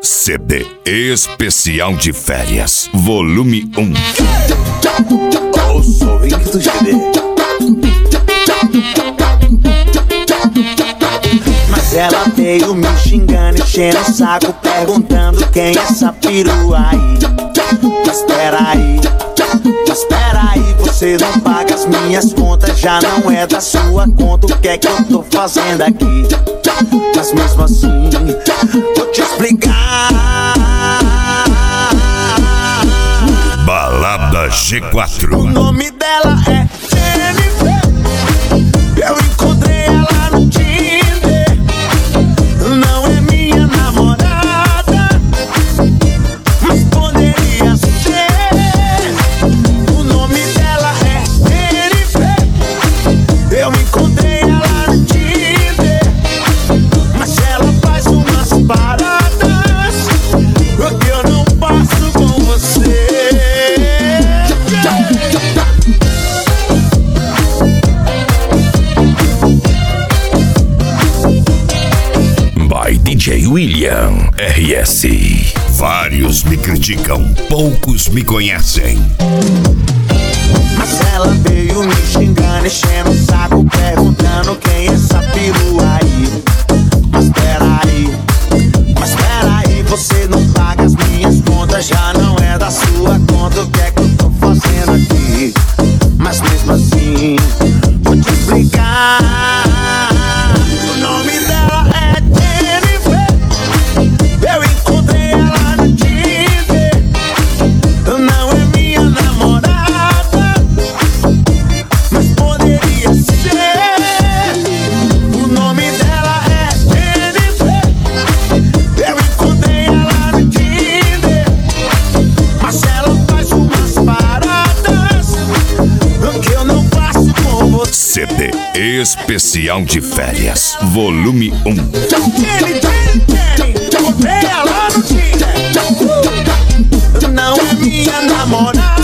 CD especial de férias, volume 1. Eu sou o Rick do CD. Mas ela veio me xingando, enchendo o saco, perguntando quem é essa perua aí. Mas peraí, você não paga as minhas contas, já não é da sua conta. O que é que eu tô fazendo aqui? Mas mesmo assim, vou te explicar. Balada G4. O nome dela é Jennifer. Eu encontrei ela no Tinder. Não é minha namorada, mas poderia ser. O nome dela é Jennifer. Eu encontrei ela no Tinder, mas ela faz umas paradas que eu não passo com você. By DJ William RS. Vários me criticam, poucos me conhecem. Mas ela veio me xingando, enchendo o saco, perguntando quem é essa perua aí. Mas peraí, você não paga as minhas contas, já não é da sua conta. O que é que eu tô fazendo aqui? Mas mesmo assim, vou te explicar. O nome dela é Jennifer. Eu encontrei ela no Tinder. Não é minha namorada, mas poderia ser. O nome dela é Jennifer. Eu encontrei ela no Tinder, mas ela faz umas paradas que eu não faço com você. CD especial de férias, volume 1. Jenny, encontrei ela no Tinder. Não é minha namorada,